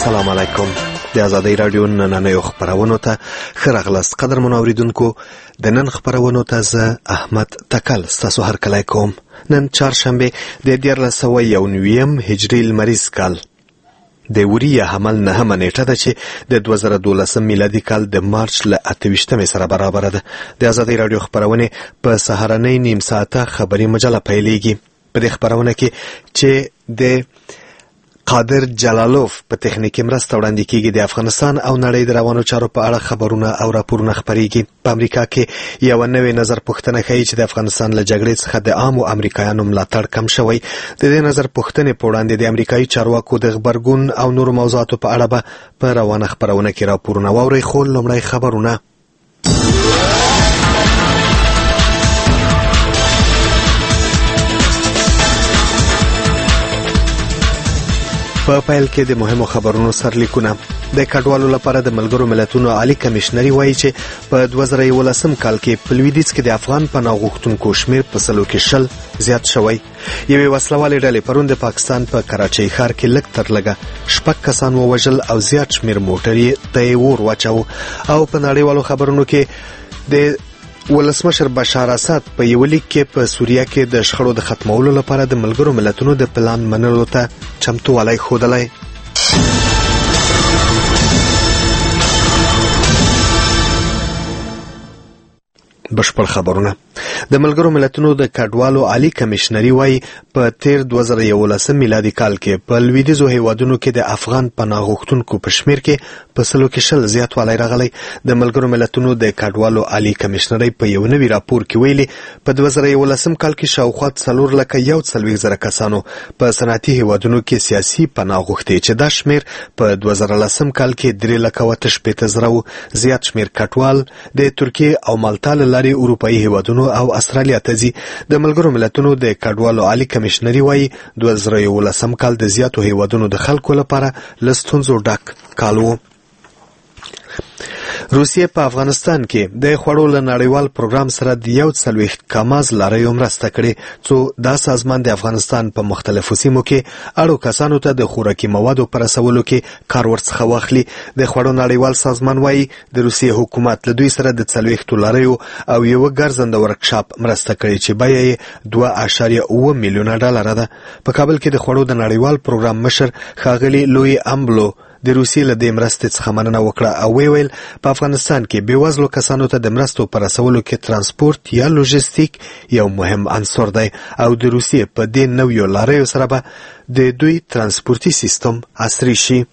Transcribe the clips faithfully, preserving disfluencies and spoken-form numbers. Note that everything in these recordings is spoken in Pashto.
السلام علیکم. د آزادۍ رادیو نننیو خبرونو ته ښه راغلاست. قدرمنو اوریدونکو، د نن خبرونو ته زه احمد تکل ستاسو هرکلی کوم. نن چهارشنبه د دیارلس سوه یو نویم هجري لمریز کال د وریه حمل نهمه نیټه ده چې د دوه زره دولسم میلادي کال د مارچ له اته ویشتمې سره برابره ده. د آزادۍ رادیو خبرونې په سهارنۍ نیم ساعته خبري مجله پیلېږي. په دې خبرونه کې چې د قادر جلالوف په تخنیکي مرسته وړاندې کیږي، د افغانستان او نړۍ د روانو چارو په اړه خبرونه او راپورونه خپریږي. په امریکا کې یو نوې نظر پوښتنه ښیي چې د افغانستان له جګړې څخه د عامو امریکایانو ملاتړ کم شوی. د دې نظر پوښتنې په وړاندې د امریکایي چارواکو د غبرګون او نورو موضوعاتو په اړه به په روانه خبرونه کې راپورونه واورئ. خو لومړی خبرونه. په پیل کې د مهمو خبرونو سرلیکونه. د کډوالو لپاره د ملګرو ملتونو عالی کمشنري وایي چې په دوه زره یولسم کال کې په لویدیځ کې د افغان پناه غوښتونکو شمیر په سلو کې شل زیات شوی. یوې وسلوالې ډلې پرون د پاکستان په کراچۍ ښار کې لږ تر لږه شپږ کسان ووژل او زیات شمیر موټر ته یې اور واچاوه. او په نړیوالو خبرونو کې د ولسمشر بشار اسد په یو لیک کې په سوریه کې د شخړو د ختمولو لپاره د ملګرو ملتونو د پلان منلو ته چمتووالی ښودلی. بشپړ خبرونه. د ملګرو ملتونو د کډوالو عالی کمشنري وایي په تیر دوه زره یولسم میلادي کال کې په لویدیځو هیوادونو کې د افغان پناه غوښتونکو په شمیر کې په سلو کې شل زیاتوالی راغلی. د ملګرو ملتونو د کډوالو عالی کمشنري په یو نوي راپور کې ویلي په دوه زره یولسم کال کې شاوخوا څلور لکه یو څلوېښت زره کسانو په صنعتي هیوادونو کې سیاسي پناه غوښتي، چې دا شمیر په دوه زره لسم کال کې درې لکه اوته شپېته زره. زیات شمیر کډوال د ترکیې او مالټا له لارې اروپایي هیوادونو او استرالیا ته ځي. د ملګرو ملتونو د کډوالو عالی کمشنري وایي دوه زره یولسم کال د زیاتو هیوادونو د خلکو لپاره له ستونزو ډک کال و. روسیه په افغانستان کې د خوړو له نړیوال پروګرام سره د یو څلوېښت کماز لاریو مرسته کړې، څو دا سازمان د افغانستان په مختلفو سیمو کې اړو کسانو ته د خوراکي موادو په رسولو کې کار ورڅخه واخلي. د خوړو نړیوال سازمان وایي د روسیې حکومت له دوی سره د څلوېښتو لاریو او یوه ګرځنده ورکشاپ مرسته کړې چې بیه یې دوه اعشاریه اوه میلیونه ډالره ده. په کابل کې د خوړو د نړیوال پروګرام مشر ښاغلي لوی امبلو د روسیې له دې مرستې څخه مننه وکړه او ویل په افغانستان کې بېوزلو کسانو ته د مرستو په رسولو کې ترانسپورت یا لوژستیک یو مهم عنصر دی او د روسیې په دې نویو لاریو سره به د دوی ترانسپورتي سیستم عصري شي.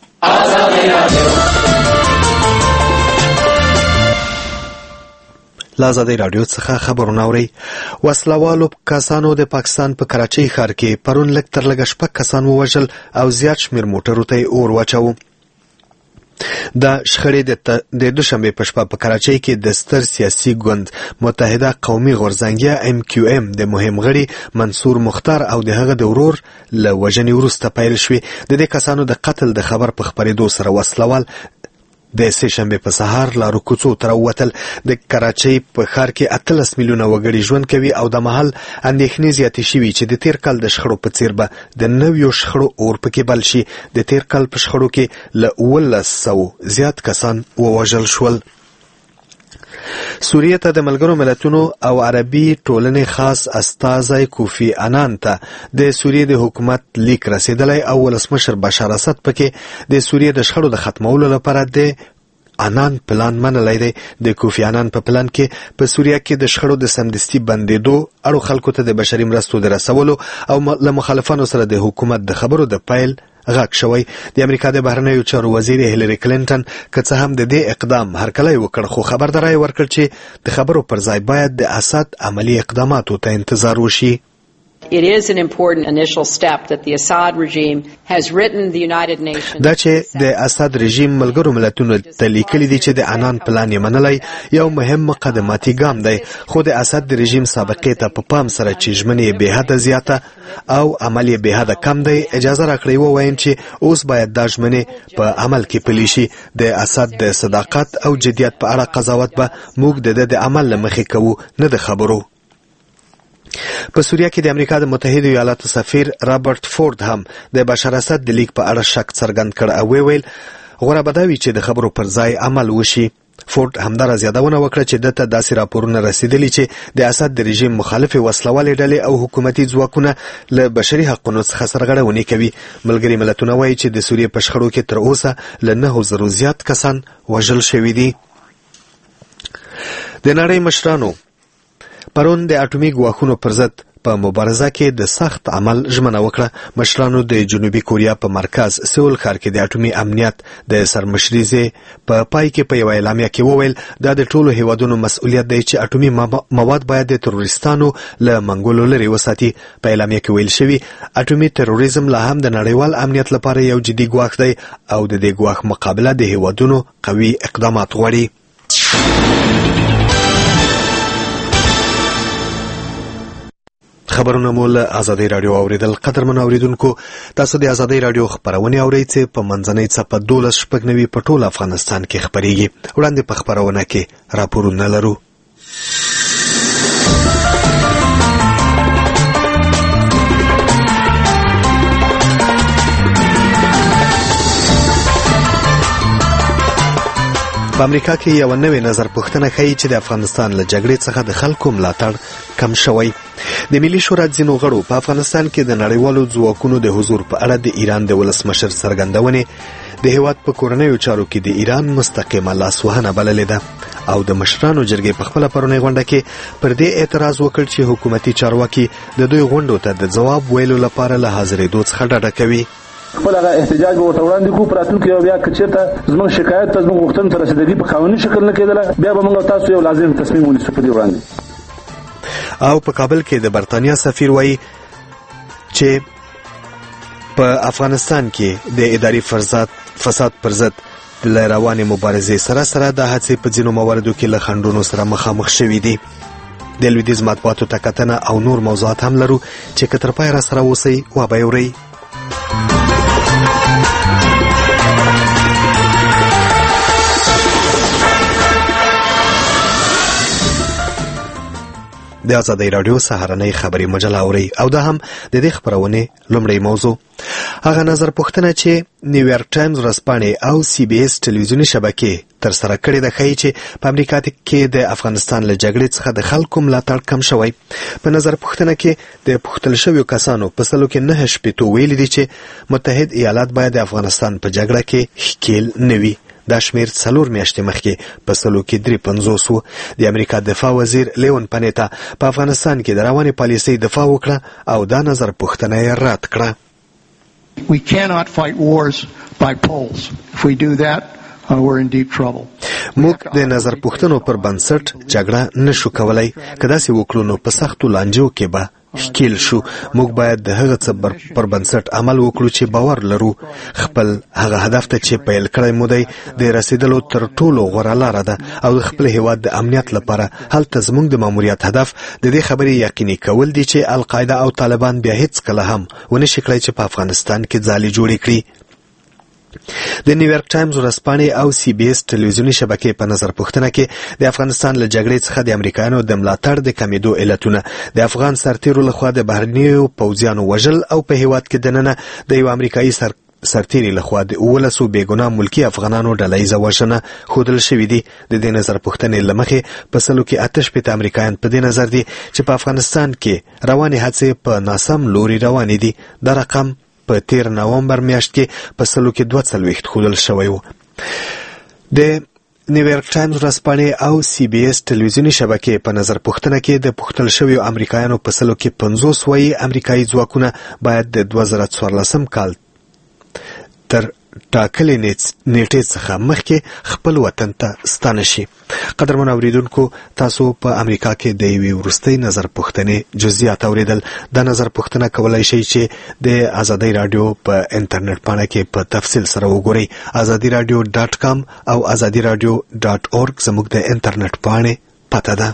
له آزادۍ راډیو څخه خبرونه اورئ. وسلوالو کسانو د پاکستان په کراچۍ ښار کې پرون لږ تر لږه شپږ کسان ووژل او زیات شمیر موټرو ته یې اور واچاوه. دا شخړې د دوشنبې په شپه په کراچۍ کې د ستر سیاسي ګوند متحده قومي غورځنګیا ام کیو ام د مهم غړي منصور مختار او د هغه د ورور له وژنې وروسته پیل شوې. د دې کسانو د قتل د خبر په خپرېدو سره وسلوال د سه شنبه په سهار لارو کوڅو ته راووتل. د کراچۍ په ښار کې اتلس میلیونه وګړي ژوند کوي او د مهال اندېښنې زیاتې شوي چې د تیر کال د شخړو په څیر به د نویو شخړو اور پکې بل شي. د تیر کال په شخړو کې له اوولس سوو زیات کسان ووژل شول. سوریه ته د ملګرو ملتونو او عربي ټولنې خاص استازی کوفی انان ته د سوریې د حکومت لیک رسیدلی او ولسمشر بشار اسد پکې د سوریې د شخړو د ختمولو لپاره د انان پلان منلی دی. د کوفی انان په پلان کې په سوریه کې د شخړو د سمدستي بندېدو، اړو خلکو ته د بشري مرستو د رسولو او له مخالفانو سره د حکومت د خبرو د پیل غږ شوی. د امریکا د بهرنیو چارو وزیر هیلری کلینټن که څه هم د دې اقدام هرکلی وکړ، خو خبرداری ورکړ چې د خبرو پر ځای باید د اسد عملی اقداماتو ته انتظار وشي. It is an important initial step that the Assad regime has written the United Nations. دا چې د اسد رژیم ملګرو ملتونو ته لیکلي دي چې د انان پلان یې منلی یو مهم مقدماتي ګام دی، خو د اسد د رژیم سابقې ته په پام سره چې ژمنې یې بېحده زیاته او عمل یې بېحده کم دی، اجازه راکړئ ووایم چې اوس باید دا ژمنې په عمل کې پلي شي. د اسد د صداقت او جدیت په اړه قضاوت به موږ د ده د عمل له مخې کوو، نه د خبرو. په سوریه کې د امریکا د متحده ایالاتو سفیر رابرټ فورد هم د بشار اسد د لیک په اړه شک څرګند کړ او ویل غوړه بدوي چې د خبرو پر ځای عمل وشي. فورد همدارس یادونه وکړه چې دته داسې راپورونه رسیدلي چې د اسد د رژیم مخالفې وسلوالې ډلې او حکومتي ځواکونه له بشري حقوقو څخه سرغړونې کوي. ملګري ملتونه وایي چې د سوریې په شخړو کې تر اوسه له نهو زرو زیات کسان وژل شوي دي. د نړۍ مشرانو پرون د اټومي ګواښونو پر ضد په مبارزه کې د سخت عمل ژمنه وکړه. مشرانو د جنوبي کوریا په مرکز سول ښار کې د اټومي امنیت د سرمشري په پای کې په یو اعلامیه کې وویل دا د ټولو هیوادونو مسؤلیت دی چې اټومي مواد باید د تروریستانو له منګولو لرې وساتي. په اعلامیه کې ویل شوي اټومي تروریزم لا هم د نړیوال امنیت لپاره یو جدي ګواښ دی او د دې ګواښ مقابله د هیوادونو قوي اقدامات غواړي. خبرونه مو له ازادي رادیو اوریدل. قدرمن اوریدونکو تاسو د ازادي رادیو خبرونه اورئ چې په منځنۍ څپه دولس شپږ نوي په ټول افغانستان کې خبريږي. وړاندې په خبرونه کې راپورونه لرو. په امریکا کې یو نوې نظر پوښتنه ښیي چې د افغانستان له جګړې څخه د خلکو ملاتړ کم شوی. د ملي شورا ځینو غړو په افغانستان کې د نړیوالو ځواکونو د حضور په اړه د ایران د ولسمشر څرګندونې د هیواد په کورنیو چارو کې د ایران مستقیمه لاسوهنه بللې ده او د مشرانو جرګې په خپله پرونۍ غونډه کې پر دې اعتراض وکړ چې حکومتي چارواکي د دوی غونډو ته د ځواب ویلو لپاره له حاضرېدو څخه ډډه کوي. خپل هغه احتجاج به ورته وړاندې کوو. په راتلونکي یو بیا که چېرته زموږ شکایت ته زموږ غوښتنو ته رسېدګي په قانوني شکل نه کېدله بیا به موږ تاسو یو لازم تصمیم ونیسو په دې وړاندې. او په کابل کې د برتانیا سفیر وایي چې په افغانستان کې د اداري فساد پر ضد د روانې مبارزې سره سره د هڅې په ځینو مواردو کې له خنډونو سره مخامخ شوي دي. د لویدیځ مطبوعاتو ته کتنه او نور موضوعات هم لرو چې که تر پایه راسره اوسئ و به یې اورئ. د ازادي رادیو سهارنۍ خبري مجله اوري او دا هم د دې خبرونه لومړی موضوع. هغه نظر پوښتنه چې نیویارک ټایمز ورځپاڼې او سی بي اس ټلویزیوني شبکې تر سره کړې ده ښیي چې په امریکا کې د افغانستان له جګړې څخه د خلکو ملاتړ کم شوی. په نظر پوښتنه کې د پوښتل شویو کسانو په سلو کې نهه شپېتو ویلي دي چې متحد ایالات باید د افغانستان په جګړه کې ښکیل نه وي. دا شمیر څلور میاشتې مخکې په سلو کې درې پنځوس و. د امریکا دفاع وزیر لیون پنیتا په افغانستان کې د روانې پالیسۍ دفاع وکړه او دا نظر پوښتنه یې رد کړه. We cannot fight wars by polls. If we do that, uh, we're in deep trouble. موږ د نظر پوښتنو پر بنسټ جګړه نشو کولای. که داسې وکړو نو په سختو لانجو کې به ښکیل شو. موږ باید د هغه څه پر بنسټ عمل وکړو چې باور لرو. خپل هغه هدف ته چې پیل کړی مو دی د رسیدلو تر ټولو غوره لاره ده او د خپل هیواد د امنیت لپاره هلته زموږ د ماموریت هدف د دې خبرې یقیني کول دي چې القاعده او طالبان بیا هیڅ کله هم ونشي کړی چې په افغانستان کې ځالې جوړې کړي. د نیویارک ټایمز ورځپاڼې او سی بي اس ټلویزیوني شبکې په نظر پوښتنه کې د افغانستان له جګړې څخه د امریکایانو د ملاتړ د کمیدو علتونه، د افغان سرتیرو لخوا د بهرنیو پوځیانو وژل او په هیواد کې دننه د یو امریکایي سر سرتیري لخوا د اولسو بېګناه ملکي افغانانو ډلهییزه وژنه ښودل شوي دي. د دې نظر پوښتنې له مخې په سلو کې اته شپېته امریکایان په دې نظر دي چې په افغانستان کې روانې هڅې په ناسم لوري روانې دي. دا رقم په تیر نومبر میاشت کې په سلو کې دوه څلوېښت ښودل شوی و. د نیویارک ټایمز ورځپاڼې او سی بي اس ټلویزیوني شبکې په نظر پوښتنه کې د پوښتل شویو امریکایانو په سلو کې پنځوس وایي امریکایي ځواکونه باید د دوه زره څوارلسم کال تر ټاکلې نیټې څخه مخکې خپل وطن ته ستانه شي. قدرمن اوریدونکو، تاسو په امریکا کې د یوې وروستۍ نظر پوښتنې جزئیات اوریدل. دا نظر پوښتنه کولای شئ چې د ازادي رادیو په انټرنیټ پاڼه کې په تفصیل سره وګورئ. ازادي رادیو ډاټ کام او ازادي رادیو ډاټ اورګ زموږ د انټرنیټ پاڼې پته ده.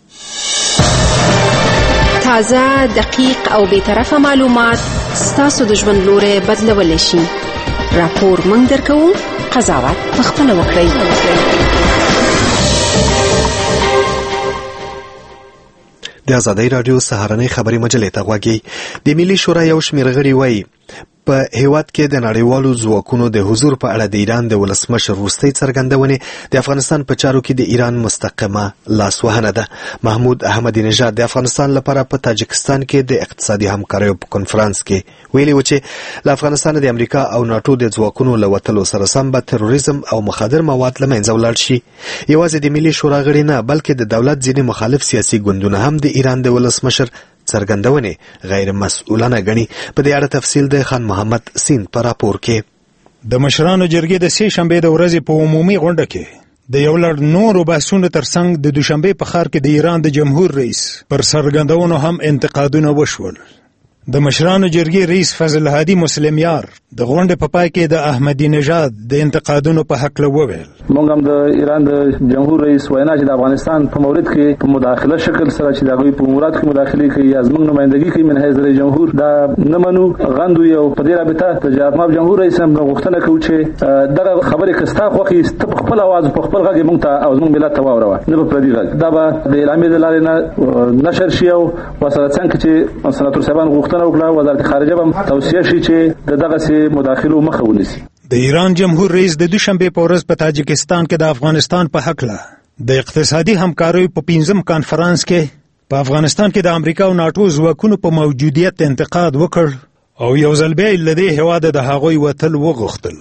تازه، دقیق او بی‌طرفه معلومات ستاسو د ژوند لوری بدلولی شي. راپور مونږ درکوو، قضاوت پخپله وکړئ. د آزادۍ راډیو سهارنۍ خبري مجلې ته غوږی. د ملي شورا یو شمېر غړي وایي په هیواد کې د نړیوالو ځواکونو د حضور په اړه د ایران د ولسمشر وروستۍ څرګندونې د افغانستان په چارو کې د ایران مستقیمه لاسوهنه ده. محمود احمدی نژاد د افغانستان لپاره په تاجکستان کې د اقتصادي همکاریو په کنفرانس کې ویلي و چې له افغانستان د امریکا او ناټو د ځواکونو له وتلو سره سم به تروریزم او مخدر مواد له منځه ولاړ شي. یوازې د ملي شورا غړي نه بلکې د دولت ځینې مخالف سیاسي ګوندونه هم د ایران د ولسمشر څرګندونې غیر مسؤلانه ګڼي. په دې اړه تفصیل د خان محمد سین په راپور کې. د مشرانو جرګې د سې شنبې د ورځې په عمومي غونډه کې د یو لړ نورو بحثونو ترڅنګ د دوشنبې په ښار کې د ایران د جمهور رئیس پر څرګندونو هم انتقادونه وشول. د مشرانو جرګې رئیس فضل هادي مسلمیار د غونډې په پای کې د احمدی نژاد د انتقادونو په حق له وویل. موږ هم د ایران د جمهور رئیس وینا چې د افغانستان په مورد کې په مداخله شکل سره چې دغه په امورات کې مداخله کوي یا زموږ نمائندګي کوي من حیث جمهور دا نه منو غندو. یو په دې رابطه د جناب جمهور رئیس هم غوښتنه کوي چې دغه خبره کستا خوخي ست په خپل आवाज په خپل غږ موږ ته او زموږ ملت ته واوروه نه په پردي غږ. دا به د اعلامیې د لارې نه نشر شي او وسره څنګه چې سناتور صاحبان غوښتنه وکړه وزارت خارجه به توصیه شي چې دغه سي مداخلو مخه ونیسي. د ایران جمهور رئیس د دوشنبې په ورځ په تاجکستان کې د افغانستان په حق له د اقتصادي همکاریو په پنځم کانفرنس کې په افغانستان کې د امریکا او ناټو ځواکونو په موجودیت انتقاد وکړ او یو ځل بیا له دې هېواده د هغوی وتل وغوښتل.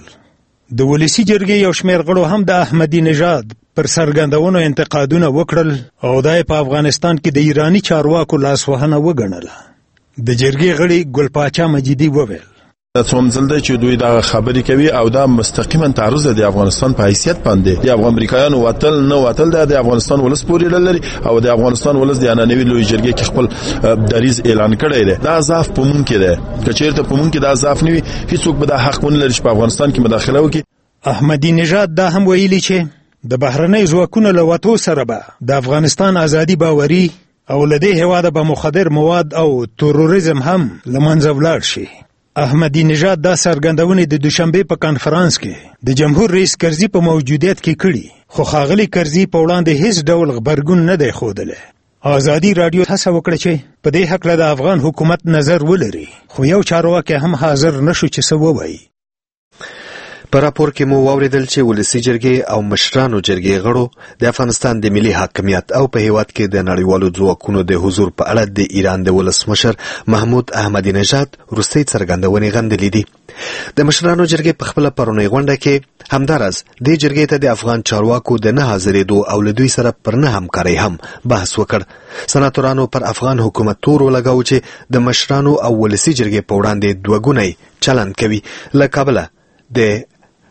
د ولسي جرګې یو شمېر غړو هم د احمدي نژاد پر څرګندونو انتقادونه وکړل او دا په افغانستان کې د ایرانی چارواکو لاسوهنه وګڼله. د جرګې غړي ګلپاچا مجیدي وویل څوم ځل دی چې دوی دا خبرې کوي او دا مستقیما تعرض دی د افغانستان په حیثیت باندې. د امریکایانو وتل نه وتل د افغانستان ولس پورې لري او د افغانستان ولس د انانوي لوی جرګې کې خپل دریز اعلان کړی دی. دا ضعف په مونږ کې دی. کچېرته په مونږ کې دا ضعف نه وي هیڅوک به دا حق ونه لري چې په افغانستان کې مداخله وکړي. احمدی نژاد دا هم ویلي چې د بهرنۍ ځواکونو له وتو سره به د افغانستان ازادي باوري او له دې هېواده به مخدر مواد او تروریزم هم له منځه ولاړ شي. احمدی نژاد دا څرګندونې د دوشنبې په کانفرنس کې د جمهور رئیس کرزي په موجودیت کې کړي خو ښاغلي کرزي په وړاندې هیڅ ډول غبرګون نه دی ښودلی. آزادي راډیو هڅه وکړه چې په دې هکله د افغان حکومت نظر ولري خو یو چارواکی هم حاضر نشو چې څه ووایي. په راپور کې مو واوریدل چې ولسي جرګې او مشرانو جرګې غړو د افغانستان د ملي حاکمیت او په هیواد کې د نړیوالو ځواکونو د حضور په اړه د ایران د ولسمشر محمود احمدی نژاد وروستۍ څرګندونې غندلې دي. د مشرانو جرګې په خپله پرونۍ غونډه کې همداراز دې جرګې ته د افغان چارواکو د نه حاضرېدو او له دوی سره پر نه همکارۍ هم بحث وکړ. سناتورانو پر افغان حکومت تور ولګاوه چې د مشرانو او ولسي جرګې په وړاندې دوه ګونی چلند کوي. له کابله د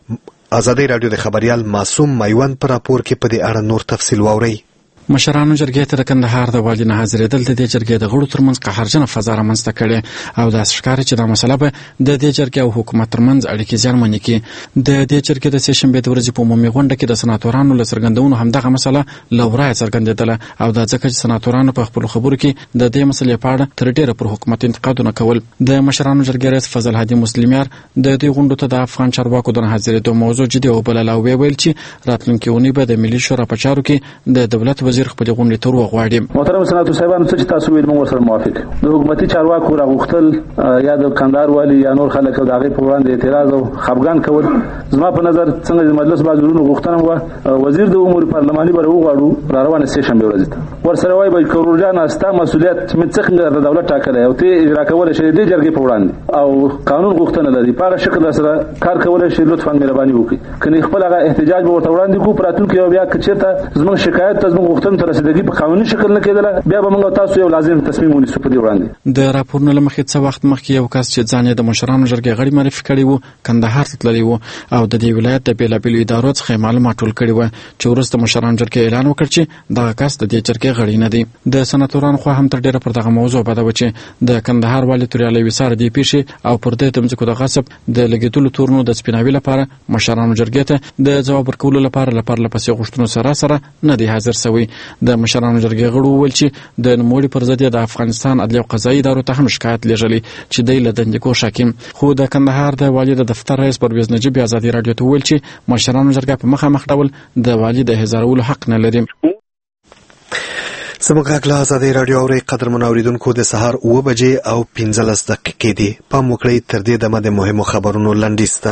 آزادۍ راډیو د خبریال معصوم میوند پر راپور کې په دې اړه نور تفصیل واورئ. مشرانو جرګې ته د کندهار د والي نه حاضرېدل د دې جرګې د غړو ترمنځ قهرجنه فضا رامنځته کړې او داسې ښکاري چې دا مسله به د دې جرګې او حکومت ترمنځ اړیکې زیانمنې کړي. د دې جرګې د سې شنبې د ورځې په عمومي غونډه کې د سناتورانو له څرګندونو همدغه مسله له ورایه څرګندېدله او دا ځکه چې سناتورانو په خپلو خبرو کې د دې مسلې په اړه تر ډېره پر حکومت انتقادونه کول. د مشرانو جرګې رئیس فضل هادي مسلمیار د دې غونډو ته د افغان چارواکو د نه حاضرېدو موضوع جدي وبلله او ویل چې راتلونکې اونۍ به د ملي شورا په چارو کې د دولت وزیر خپلې غونډې ته وغواړي. محترم سناتور صاحبانو څه چې تاسو ویل موږ سره موافق د حکومتي چارواکو راغوښتل یا د کندهار والی یا نور خلک د هغې په وړاندې اعتراض او خفګان کول زما په نظر څنګه د مجلس بازارونو غوښتنه وه وزیر د امور پارلماني به راوغواړو را روانه سې شنبې ورځې ته ورسره وایي به کرور جانه ستا مسؤلیت مې څنګه د دولت ټاکلی او ته اجرا کولی شې دې جرګې په وړاندې او قانون غوښتنه لري په هغه شکل سره کار کولی شي لطفا مهرباني وکړي که خپل هغه احتجاج به ورته وړاندې کړو په راتلونکي او بیا که چېرته زموږ شکایت ته زموږ غوښتنو ته رسیدګي په قانوني شکل نه کېدله بیا به موږ تاسو یو لازم تصمیم ونیسو په دې وړاندې. د راپورونو له مخې څه وخت مخکې یو کس چې ځان یې د مشرانو جرګې غړي معرفي کړی و کندهار ته تللی و او د دې ولایت د بېلابېلو ادارو څخه معلومات ټول کړي وه چې وروسته مشرانو جرګې اعلان وکړ چې دغه کس د دې جرګې غړی نه دی. د سناتورانو خوا هم تر ډېره پر دغه موضوع بده وه چې د کندهار والي توریالی وصار دې پیښې او پر دې د ځمکو د غصب د لګېدلو تورنو د سپیناوي لپاره مشرانو جرګې ته د ځواب ورکولو لپاره له پرله پسې غوښتنو سره سره نه دی حاضر سوی. د مشرانو جرګې غړو وویل چې د نوموړي پر ضد د افغانستان عدلي او قضایي ادارو ته هم شکایت لیږلی چې دی له دندې ګوښه کړي. خو د کندهار د والي د دفتر رئیس پرویز نجیب ازادي راډیو ته وویل چې مشرانو جرګه په مخامخ ډول د والي د هزارولو حق نه لري. زموږ غږ له ازادۍ راډیو اورئ قدرمنو اورېدونکو د سهار اوه بجې او پنځلس دقیقې دي. پام وکړئ تر دې دمه د مهمو خبرونو لنډیز ته.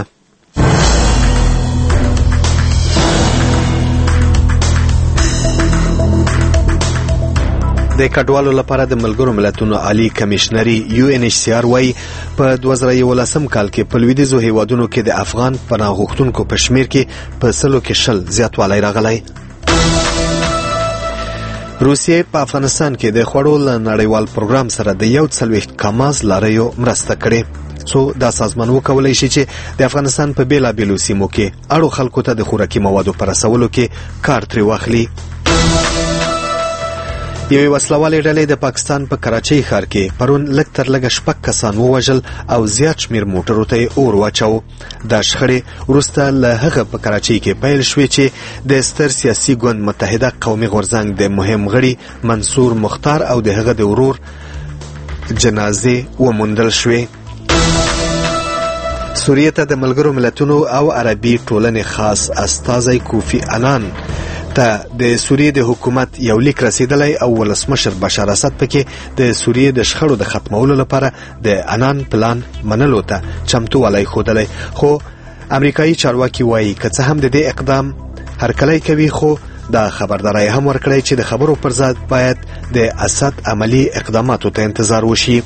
د کډوالو لپاره د ملګرو ملتونو عالی کمشنري یو ان ایچ سی آر وايي په دوه زره یولسم کال کې په لویدیځو هیوادونو کې د افغان پناه غوښتونکو په شمیر کې په سلو کې شل زیاتوالی راغلی. روسیې په افغانستان کې د خوړو له نړیوال پروګرام سره د یو څلوېښت کاماز لاریو مرسته کړې، څو دا سازمان وکولای شي چې د افغانستان په بیلابیلو سیمو کې اړو خلکو ته د خوراکي موادو په رسولو کې کار ترې واخلي. یوې وسلوالې ډلې د پاکستان په کراچۍ ښار کې پرون لږ تر لږه شپږ کسان ووژل او زیات شمیر موټرو ته یې اور واچاو. دا شخړې وروسته له هغه په کراچۍ کې پیل شوې چې د ستر سیاسي ګوند متحده قومي غورځنګ د مهم غړي منصور مختار او د هغه د ورور جنازې وموندل شوې. سوریې ته د ملګرو ملتونو او عربي ټولنې خاص استازی کوفی عنان ته د سوریې د حکومت یو لیک رسیدلی او ولسمشر بشار اسد پکې د سوریې د شخړو د ختمولو لپاره د عنان پلان منلو ته چمتووالی ښودلی، خو امریکایي چارواکي وایي که څه هم د دې اقدام هرکلی کوي، خو دا خبرداری هم ورکړی چې د خبرو پر ضد باید د اسد عملی اقداماتو ته انتظار وشي.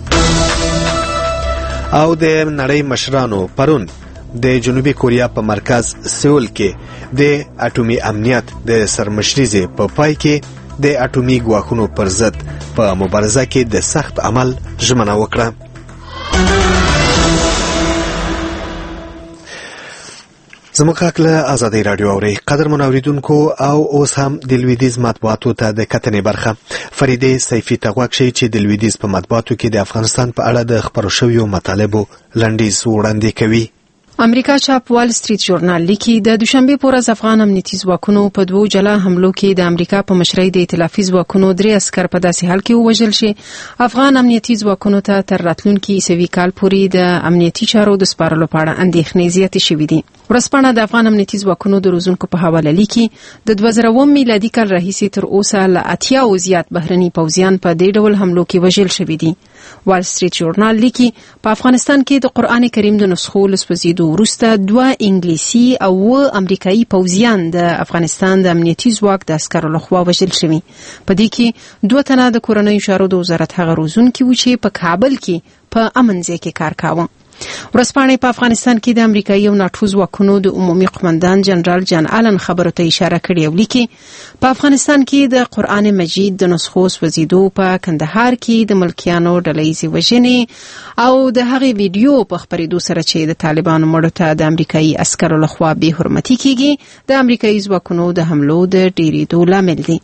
او د نړۍ مشرانو پرون د جنوبي کوریا په مرکز سیول کې د اټومي امنیت د سرمشریزې په پای کې د اټومي ګواښونو پر ضد په مبارزه کې د سخت عمل ژمنه وکړه. زموږ غږ له ازادۍ راډیو اورئ قدرمنو اورېدونکو او اوس هم د لویدیځ مطبوعاتو ته د کتنې برخه. فریدې سیفي ته غوږ شئ چې د لویدیځ په مطبوعاتو کې د افغانستان په اړه د خپرو شویو مطالبو لنډیز وړاندې کوي. امریکا چاپ وال سټریټ ژورنال لیکي د دوشنبه په ورځ افغان امنیتي ځواکونو په دوو جلا حملو کې د امریکا په مشرۍ د ائتلافي ځواکونو درې عسکر په داسې حال کې ووژل شي افغان امنیتي ځواکونو ته تر راتلونکي عیسوي کال پورې د امنیتي چارو د سپارلو په اړه اندېښنې زیاتې شوې دي. ورځپاڼه د افغان امنیتي ځواکونو د روزونکو په حواله لیکي د دوه زره اووه میلادي کال راهیسې تر اوسه له اتیاو زیات بهرني پوځیان په دې ډول حملو کې وژل شوي دي. وال سټریټ ژورنال لیکي په افغانستان کې د قرآن کریم د نسخو له سوځېدو وروسته دوه انګلیسي او اووه امریکایي پوځیان د افغانستان د امنیتي ځواک د عسکرو لخوا وژل شوي. په دې کې دوه تنه د کورنیو چارو د وزارت هغه روزونکي وو چې په کابل کې په امن ځای کې کار کاوه. ورځپاڼې په افغانستان کې د امریکایي او ناټو ځواکونو د عمومي قومندان جنرال جان آلن خبرو ته اشاره کړې او لیکي په افغانستان کې د قرآن مجید د نسخو سوځېدو په کندهار کې د ملکیانو ډلهییزې وژنې او د هغې ویډیو په خپرېدو سره چې د طالبانو مړو ته د امریکایي عسکرو لخوا بې حرمتي کیږي د امریکایي ځواکونو د حملو د ډېرېدو لامل دی.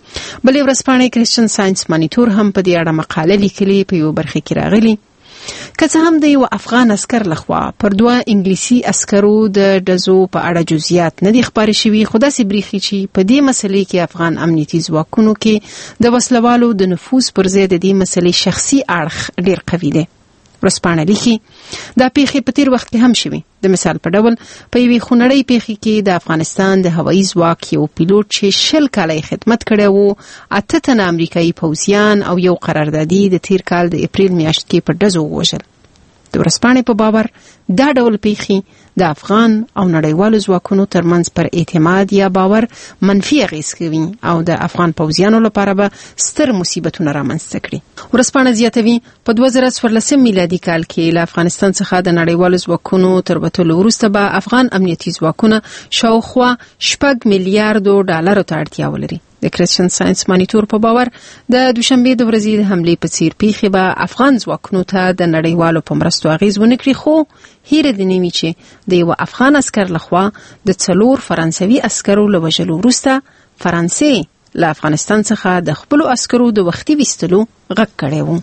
بلې ورځپاڼې کرسچن ساینس مانیټور هم په دې اړه مقاله لیکلې په یو برخه کې راغلي که څه هم د یو افغان عسکر لخوا پر دوه انګلیسي عسکرو د ډزو په اړه جزئیات نه دي خپاره شوي، خو داسې بریښي چې په دې مسلې کې افغان امنیتي ځواکونو کې د وسلوالو د نفوذ پر ځای د دې مسلې شخصي اړخ ډېر قوي دی. ورځپاڼه لیکي دا پیښې په تیر وخت کې هم شوي. د مثال په ډول په یوې خونړۍ پیښې کې د افغانستان د هوایي ځواک یو پیلوټ چې شل کاله خدمت کړی وو اته تنه امریکایي پوځیان او یو قراردادي د تیر کال د اپریل میاشت کې په ډزو ووژل. د ورځپاڼې په باور دا ډول پیښې د افغان او نړیوالو ځواکونو ترمنځ پر اعتماد یا باور منفي اغیز کوي او د افغان پوځیانو لپاره به ستر مصیبتونه رامنځته کړي. ورځپاڼه زیاتوي په دوه زره څوارلسم میلادي کال کې له افغانستان څخه د نړیوالو ځواکونو تر وتلو وروسته به افغان امنیتي ځواکونه شاوخوا شپږ میلیارډو ډالرو ته اړتیا ولري. د کرسچن ساینس مانیټور په باور د دوشنبه د ورځې د حملې په څیر پیښې به افغان ځواکونو ته د نړیوالو په مرستو اغیز ونه کړي، خو هیره دې نه وي چې د یو افغان عسکر لخوا د څلور فرانسوي عسکرو له وژلو وروسته فرانسې له افغانستان څخه د خپلو عسکرو د وختي ویستلو غږ کړی و.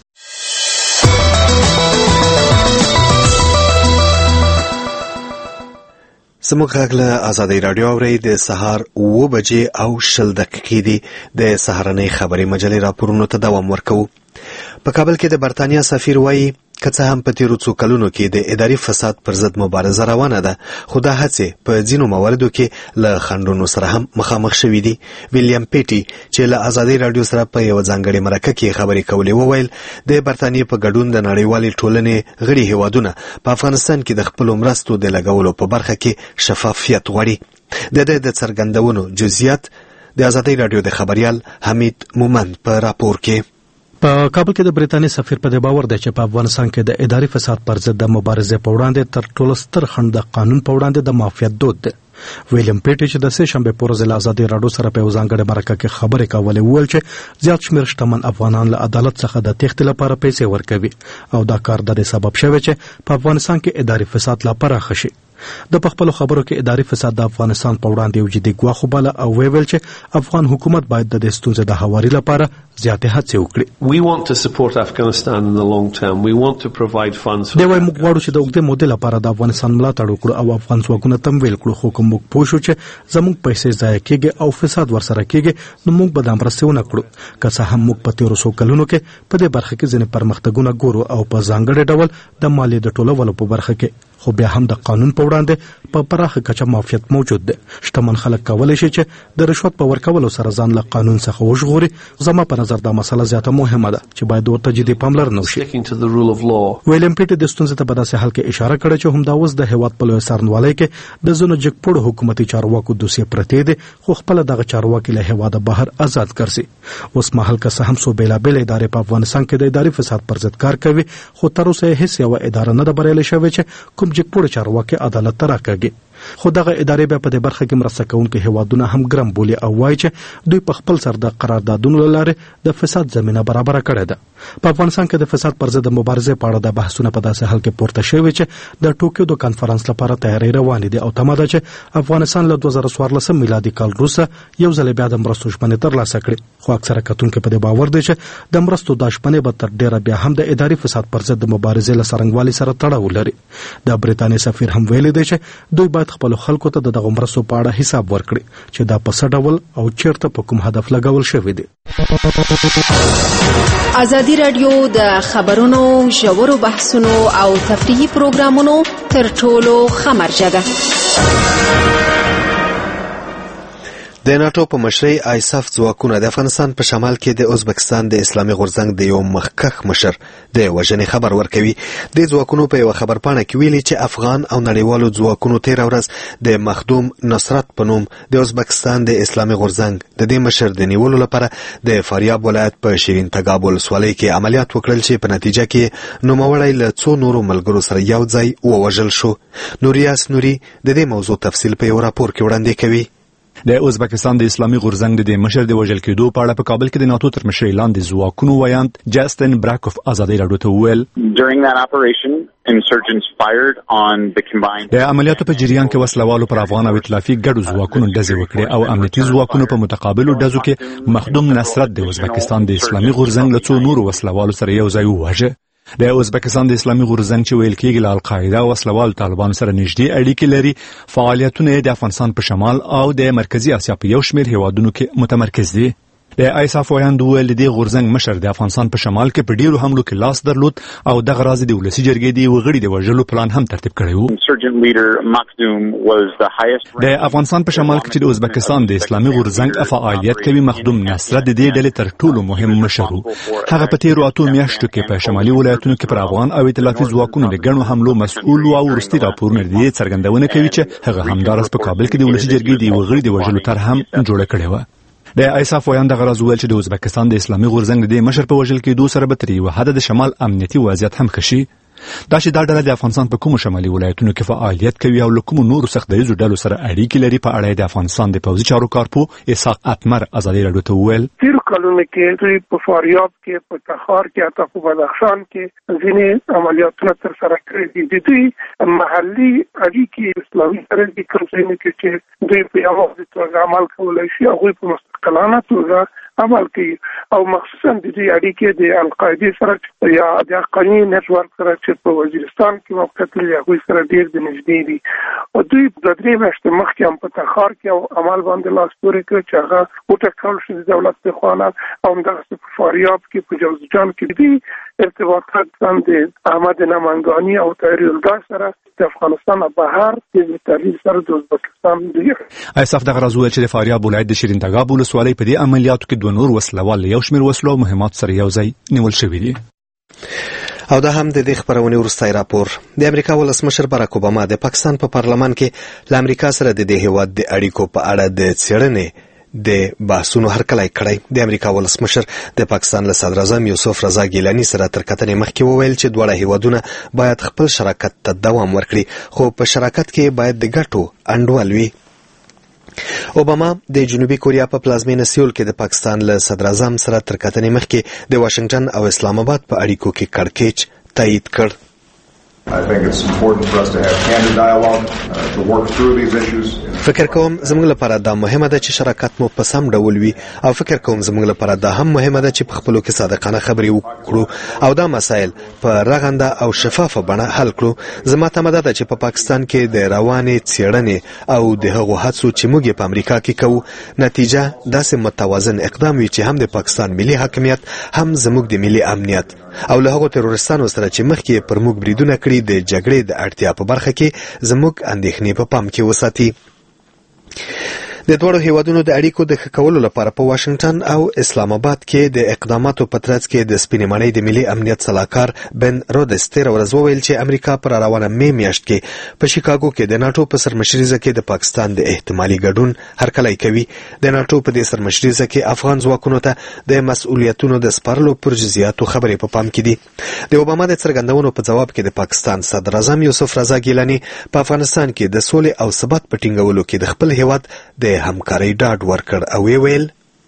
زموږ غږ له ازادۍ راډیو اورئ د سهار اوه بجې او شل دقیقې دي. د سهارنۍ خبري مجلې راپورونو ته دوام ورکوو. په کابل کې د برتانیا سفیر وایي که څه هم په تیرو څو کلونو کې د اداري فساد پر ضد مبارزه روانه ده، خو دا هڅې په ځینو مواردو کې له خنډونو سره هم مخامخ شوي دي. ویلیام پیټي چې له ازادي رادیو سره په یو ځانګړي مرکه کې خبرې کولې وویل د برتانیې په ګډون د نړیوالې ټولنې غړي هیوادونه په افغانستان کې د خپلو مرستو د لګولو په برخه کې شفافیت غواړي. د دې د څرګندونو جزئیات د ازادي رادیو د خبريال حمید مومند په راپور کې. په کابل کې د بریتانیا سفیر په باور دی چې په افغانستان کې د اداري فساد پر ضد د مبارزې په وړاندې تر ټولو ستر خنډ د قانون په وړاندې د معافیت دود دی. ویلیام پیټي چې د سه شنبه پر ورځ له ازادي رادیو سره په ځانګړي مرکه کې خبرې کولې وویل چې زیات شمېر شتمن افغانان له عدالت څخه د تېښتې لپاره پیسې ورکوي او دا کار د سبب شوی چې په افغانستان کې اداري فساد لا پراخ شي. د خپل خبرو کې اداري فساد د افغانستان په وړاندې یو جدي ګواښ وباله او ویل چې افغان حکومت باید د ستونزې د هواري لپاره زیاتې هڅې وکړي. We want to support Afghanistan in the long term. We want to provide funds. دا وایي موږ غواړو چې د اوږدې مودې لپاره د افغانستان ملاتړ وکړو او افغان ځواکونه تمویل کړو، خو کوم موږ پوه شو چې زموږ پیسې ضایع کېږي او فساد ورسره کېږي نو موږ به دا مرستې ونه کړو. که څه هم موږ په تیرو څو کلونو کې په دې برخه کې ځینې پرمختګونه ګورو او په ځانګړي ډول د مالیې د ټولولو په برخه کې، خو بیا هم د قانون په وړاندې په پراخه کچه معافیت موجود دی. شتمن خلک کولی شي چې د رشوت په ورکولو سره ځان له قانون څخه وژغوري. زما په نظر دا مسله زیاته مهمه ده چې باید ورته جدي پاملرنه وشي. ویلیام پیټي د ستونزې ته په داسې حال کې اشاره کړې چې همدا اوس د هیواد په لوی څارنوالۍ کې د ځینو جګپوړو حکومتي چارواکو دوسیې پرتې دي، خو خپله دغه چارواکي له هیواده بهر آزاد ګرځي. اوس مهال که څه هم څو بېلابېلې ادارې په افغانستان کې د اداري فساد پر ضد کار کوي، خو تر اوسه هیڅ یوه اداره نه ده بریالۍ شوې چې کوم جګپوړو چارواکي عدالت ته راکاږي. خو دغه ادارې بیا په دې برخه کې مرسته کوونکي هیوادونه هم ګرم بولي او وایي چې دوی په خپل سر د قراردادونو له لارې د فساد زمینه برابره کړې ده. په افغانستان کې د فساد پر ضد د مبارزې په اړه د بحثونه په داسې حال کې پورته شوي چې د ټوکیو د کنفرانس لپاره تیاری روانې دي او تمه ده چې افغانستان له دوه زره څوارلسم میلادي کال وروسته یو ځل بیا د مرستو شمنې ترلاسه کړي. خو اکثره کتونکي په دې باور دي چې د مرستو دا شمنې به تر ډیره بیا هم د اداري فساد پر ضد د مبارزې له څرنګوالي سره تړاو لري. د بریتانیا سفیر هم ویلي دی چې دوی باید خپل خلکو ته د دغه مرستو په اړه حساب ورکړي چې دا په څه ډول او چیرته په کوم هدف لګول شوی دی. ازادي رادیو د خبرونو ژورو بحثونو او تفریحي پروګرامونو تر ټولو ښه مرجع ده. د ناتو په مشرۍ آیساف ځواکونه د افغانستان په شمال کې د ازبکستان د اسلامي غورځنګ د یو مخکښ مشر د وژنې خبر ورکوي. د ځواکونو په یو خبرپاڼه کې ویلي چې افغان او نړیوالو ځواکونو تیر ورځ د مخدوم نصرت په نوم د ازبکستان د اسلامي غورځنګ د دې مشر د نیولو لپاره د فاریاب ولایت په شیرین تګاب ولسوالۍ کې عملیات وکړل چې په نتیجه کې نوموړی له څو نورو ملګرو سره یو ځای ووژل شو. نوریاس نوري د دې موضوع تفصیل په یو راپور کې وړاندې کوي. د ازبکستان د اسلامي غورځنګ د مشر د وژل کېدو په اړه په کابل کې د ناتو تر مشرۍ لاندې ځواکونو ویاند جاستن براکوف ازادي راډیو ته وویل د عملیاتو په جریان کې وسلوالو پر افغان او ائتلافي ګډو ځواکونو ډزې وکړې او امنیتي ځواکونو په متقابلو ډزو کې مخدوم نصرت د ازبکستان د اسلامي غورځنګ له څو نورو وسلوالو سره یو ځای وواژه. د ازبکستان د اسلامي غورځنګ چې ویل کېږي له القاعده او وسلوال طالبانو سره نږدې اړیکې لري، فعالیتونه د افغانستان په شمال او د مرکزی اسیا په یو شمېر هیوادونو کې متمرکز دي. د آیساف ویاند ویل د غورځنګ مشر د افغانستان په شمال کې په ډیرو حملو کې لاس درلود او دغه راز د ولسی جرګې دی وغړي د وژلو پلان هم ترتیب کړی و. د افغانستان په شمال کې چې د ازبکستان د اسلامي غورځنګ فعالیت کوي، مخدوم نصرت د دې ډلې تر ټولو مهم مشر و. هغه په تیرو اتو میاشتو کې په شمالي ولایتونو کې پر افغان او ائتلافي ځواکونو د ګڼو حملو مسؤل او وروستي راپورونه دې څرګندونه کوي چې هغه همدارس په کابل کې د ولسی جرګې دی وغړي د وژلو تر هم جوړه کړې و. د آیساف ویاند غرض ویل چې د ازبکستان د اسلامي غورځنګ د مشر په وژل کېدو سره به تر یوه حده د شمال امنیتي وضعیت هم ښه شي. دا چې دا ډله د افغانستان په کومو شمالي ولایتونو کې فعالیت کوي او له کومو نورو سخت دریځو ډلو سره اړیکې لري په اړه د افغانستان د پوځي چارو کارپوه اسحاق اتمر ازادي راډیو ته وویل. تیرو کلونو کې دوی په فاریاب کې، په تخار کې، حتی په بدخشان کې ځینې عملیاتونه ترسره کړي دي. د دوی محلي اړیکې اسلامي سره د کوم ځای کې چې دوی په یوازې توګه عمل کولی شي، هغوی په مستقلانه توګه عمل کوي او مخصوصا د دې اړیکې د القاعده سره یا د حقاني نتورک سره چې په وزیرستان کې موقعیت لري، هغوی سره ډېر د نږدې دي. او دوی د درې میاشتې مخکې هم په تخار کې او عمل باندې لاس پورې کړ چې هغه وټاکل شو د دولت په خوا نه، او همدغسې په فاریاب کې، په جوزجان کې دوی ارتباطات هم د احمد نمنگانی او طاهر یلدا سره د افغانستان بهر د تحلیل سره د ازبکستان دی. ایساف دغه راز ویل چې د فاریاب ولایت د شیرین تګاب ولسوالۍ په دې عملیاتو کې دوه نور وسلوال یو شمېر وسلو او مهمات سره یو ځای نیول شوي دي. او دا هم د دې خبرونې وروستی راپور. د امریکا ولسمشر باراک اوباما د پاکستان په پارلمان کې له امریکا سره د دې هیواد د اړیکو په اړه د څېړنې د بحثونو هرکلی کړی. د امریکا ولسمشر د پاکستان له صدر اعظم یوسف رضا ګیلاني سره تر کتنې مخکې وویل چې دواړه هیوادونه باید خپل شراکت ته دوام ورکړي، خو په شراکت کې باید د ګټو انډول وي. اوباما د جنوبي کوریا په پلازمینه سیول کې د پاکستان له صدر اعظم سره تر کتنې مخکې د واشنگټن او اسلام آباد په اړیکو کې کړکېچ تایید کړ. فکر کوم زموږ لپاره دا مهمه ده چې شراکت مو په سم ډول وي، او فکر کوم زموږ لپاره دا هم مهمه ده چې په خپلو کې صادقانه خبرې وکړو او دا مسایل په رغنده او شفافه بڼه حل کړو. زما تمه ده چې په پا پاکستان کې د روانې څېړنې او د هغو هڅو چې موږ په امریکا کې کوو نتیجه داسې متوازن اقدام وي چې هم د پاکستان ملي حاکمیت هم زموږ د ملي امنیت او له هغو ترورستانو سره چې مخکې پر موږ بریدونه کړي د جګړې د اړتیا په برخه کې زموږ اندېښنې په پام کې وساتي. د دواړو هیوادونو د اړیکو د ښه کولو لپاره په واشنگټن او اسلام آباد کې د اقداماتو په ترڅ کې د سپینې ماڼۍ د ملي امنیت سلاکار بن رودس تېره ورځ وویل چې امریکا پر روانه مې میاشت کې په شیکاګو کې د ناټو په سرمشریزه کې د پاکستان د احتمالي ګډون هرکلی کوي. د ناټو په دې سرمشریزه کې افغان ځواکونو ته د مسؤلیتونو د سپارلو پر جزئیاتو خبرې په پام کې دي. د اوباما د څرګندونو په ځواب کې د پاکستان صدر اعظم یوسف رضا ګیلاني په افغانستان کې د سولې او ثبات په ټینګولو کې د خپل هیواد د همکارۍ ډاډ ورکړ او وی ویل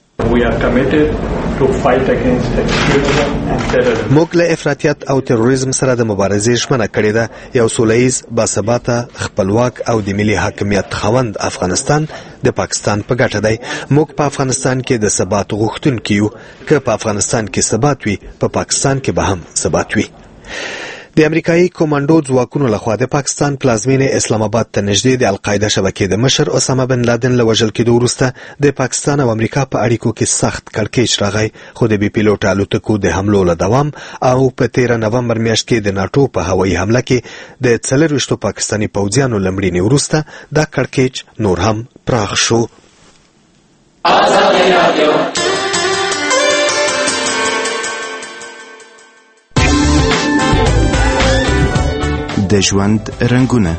موږ له افراطیت او تروریزم سره د مبارزې ژمنه کړې ده. یو سولیز باثباته خپلواک او د ملي حاکمیت خاوند افغانستان د پاکستان په ګټه دی. موږ په افغانستان کې د ثبات غوښتونکي یو. که په افغانستان کې ثبات وي په پا پاکستان کې به هم ثبات وي. د امریکایي کومانډو ځواکونو لخوا د پاکستان پلازمینې اسلام آباد ته نږدې د القاعده شبکې د مشر اسامه بن لادن له وژل کېدو وروسته د پاکستان او امریکا په اړیکو کې سخت کړکېچ راغی، خو د بې پیلوټه الوتکو د حملو له دوام او په تیره نومبر میاشت کې د ناټو په هوایي حمله کې د څلرویشتو پاکستاني پوځیانو له مړینې وروسته دا کړکېچ نور هم پراخ شو. د ژوند رنګونه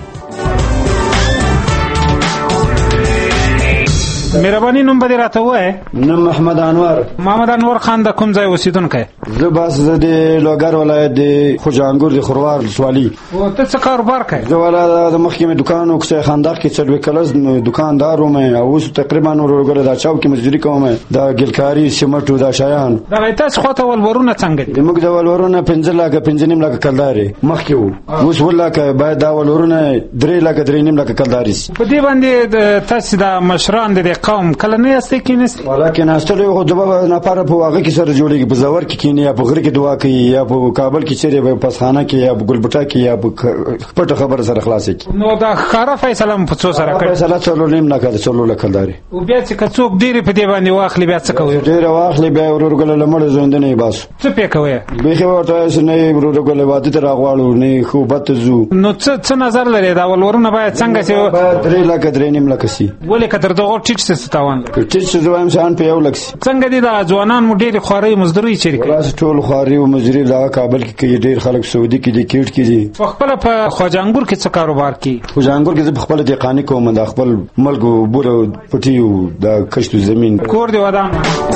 مهرباني نوم به دې راته ووایې؟ نوم محمد انور. محمد انور خان د کوم ځای اوسېدونکی؟ زه بس زه د لوګر ولایت د خوجانګور د خروار ولسوالي. او ته څه کاروبار کوې؟ زه والا د مخکې مې دوکان و کوڅه خندق کې څلوېښت کلس دوکاندار وم او اوس تقریبا ورګره دا چاو کې مزدوري کوم، دا ګلکاري سیمټو دا شیان. دغه تاسو خواته ولورونه څنګه دي؟ زموږ د ولورونه پنځه لاکه پنځه نیم لاکه کلدارې مخکې وو، اوس اووه لاکه باید دا ولورونه درې لاکه درې نیم لاکه کلدارې سي. په دې باندې تاسو د مشران د قوم کله نه یاستئ کېناستئ؟ والا کېناستلی خو د نفره په هغه کې سره جوړېږي، په زور کې کښېني یا په غره کې دعا کوي یا په کابل کې چیرې په پسخانه کې یا په ګلبټه کې یا په پټه خبره سره خلاصې کړي. نو دا ښکاره فیصله مو په څو سره کړې؟ فیصله څلور نیم لاکه د څلور لاکه کلدارې. او بیا چې که څوک ډېرې په دې باندې واخلي بیا څه کوئ؟ ډېره واخلي بیا ورورګله له مړه ژوندی نه یې باسو. څه پې کوئ؟ بیخي ورته وایي نه یې ورورګله واده ته راغواړو نه ښه بد ته ځو. نو څه څه نظر لرې دا ولورونه باید څنګه چې باید درې لاکه درې نیم لاکه سي. ولې که تر دغو ټیټ سي څه تاوان؟ ټیټ سي زه وایم شان په یو لک سي. څنګه دي دا ځوانان مو ډېرې خوارۍ مزدورۍ چیرې کوي؟ خلاص ټول خوارۍ او مزدوري دغه کابل کې کوي، ډېر خلک سعودي کې دي، کیټ کې دي. په خپله په خواجانګور کې څه کاروبار کوي؟ خواجانګور کې زه په خپله دهقاني کوم، د خپل ملک بوره پټي او د کښت زمین. کور دې ودان.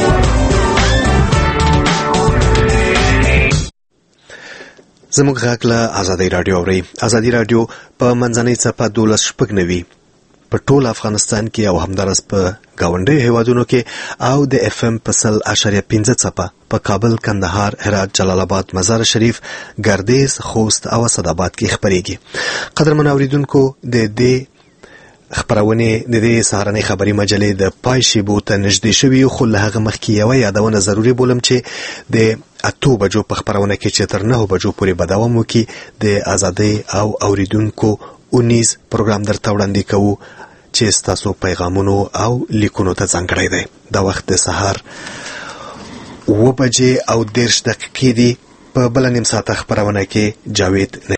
زموږ غږ له ازادۍ راډیو اورئ. ازادي راډیو په منځنۍ څپه دولس شپږ نوي په ټول افغانستان کې او همدارس په گاونډي هیوادونو کې او د اف ام په سل اشاریه پنځه څپه په کابل، کندهار، هرات، جلال آباد، مزار شریف، ګردیز، خوست او اسداباد کې خبرېږي. قدرمن اوریدونکو، د دې خبرونه د دې سهارنۍ خبري مجلې د پای شیبو ته نږدې شوي، خو له هغه مخکې یوه یادونه ضروري بولم چې د اتو بجو په خبرونه کې چې تر نهو بجو پورې به دوام وکړي د ازادۍ او اوریدونکو اونیز پروګرام درته وړاندې کوو چې ستاسو پیغامونو او لیکونو ته ځانګړی دی. دا وخت د سهار اوه بجې او دېرش دقیقې دي په بل نیم ساعت خبرونه کې جاوید